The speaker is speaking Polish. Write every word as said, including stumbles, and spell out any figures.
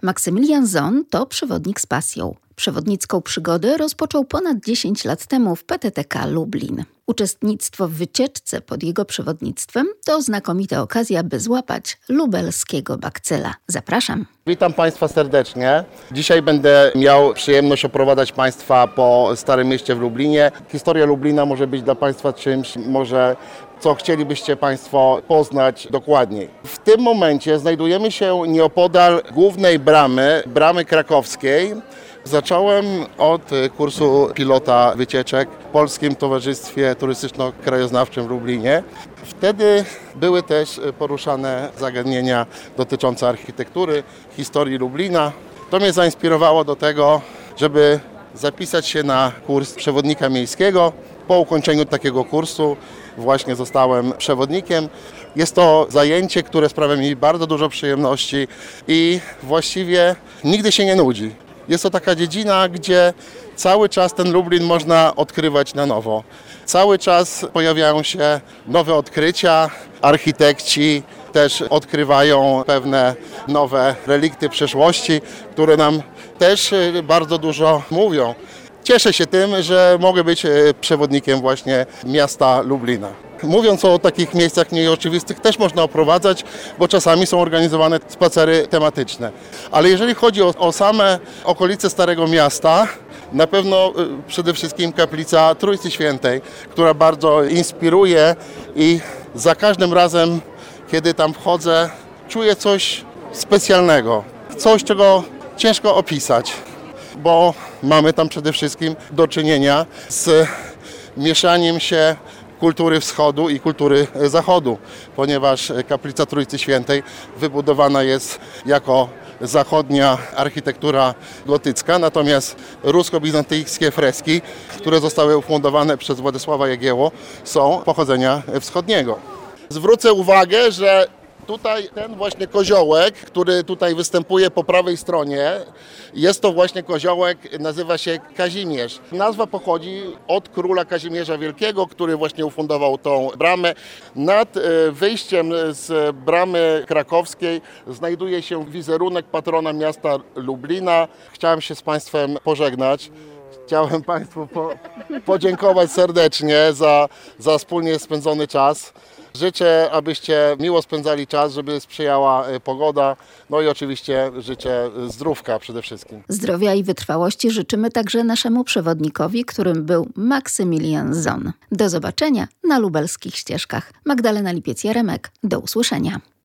Maksymilian Zon to przewodnik z pasją. Przewodnicką przygodę rozpoczął ponad dziesięć lat temu w P T T K Lublin. Uczestnictwo w wycieczce pod jego przewodnictwem to znakomita okazja, by złapać lubelskiego bakcyla. Zapraszam. Witam Państwa serdecznie. Dzisiaj będę miał przyjemność oprowadzać Państwa po Starym Mieście w Lublinie. Historia Lublina może być dla Państwa czymś, może co chcielibyście Państwo poznać dokładniej. W tym momencie znajdujemy się nieopodal głównej bramy, bramy krakowskiej. Zacząłem od kursu pilota wycieczek w Polskim Towarzystwie Turystyczno-Krajoznawczym w Lublinie. Wtedy były też poruszane zagadnienia dotyczące architektury, historii Lublina. To mnie zainspirowało do tego, żeby zapisać się na kurs przewodnika miejskiego. Po ukończeniu takiego kursu właśnie zostałem przewodnikiem. Jest to zajęcie, które sprawia mi bardzo dużo przyjemności i właściwie nigdy się nie nudzi. Jest to taka dziedzina, gdzie cały czas ten Lublin można odkrywać na nowo. Cały czas pojawiają się nowe odkrycia, architekci też odkrywają pewne nowe relikty przeszłości, które nam też bardzo dużo mówią. Cieszę się tym, że mogę być przewodnikiem właśnie miasta Lublina. Mówiąc o takich miejscach mniej oczywistych, też można oprowadzać, bo czasami są organizowane spacery tematyczne. Ale jeżeli chodzi o, o same okolice Starego Miasta, na pewno przede wszystkim kaplica Trójcy Świętej, która bardzo inspiruje i za każdym razem, kiedy tam wchodzę, czuję coś specjalnego, coś, czego ciężko opisać, bo mamy tam przede wszystkim do czynienia z mieszaniem się kultury wschodu i kultury zachodu, ponieważ kaplica Trójcy Świętej wybudowana jest jako zachodnia architektura gotycka, natomiast rusko-bizantyjskie freski, które zostały ufundowane przez Władysława Jagiełło, są pochodzenia wschodniego. Zwrócę uwagę, że tutaj ten właśnie koziołek, który tutaj występuje po prawej stronie, jest to właśnie koziołek, nazywa się Kazimierz. Nazwa pochodzi od króla Kazimierza Wielkiego, który właśnie ufundował tą bramę. Nad wyjściem z bramy krakowskiej znajduje się wizerunek patrona miasta Lublina. Chciałem się z Państwem pożegnać. Chciałem Państwu po, podziękować serdecznie za, za wspólnie spędzony czas. Życzę, abyście miło spędzali czas, żeby sprzyjała pogoda, no i oczywiście życzę zdrówka przede wszystkim. Zdrowia i wytrwałości życzymy także naszemu przewodnikowi, którym był Maksymilian Zon. Do zobaczenia na lubelskich ścieżkach. Magdalena Lipiec-Jaremek, do usłyszenia.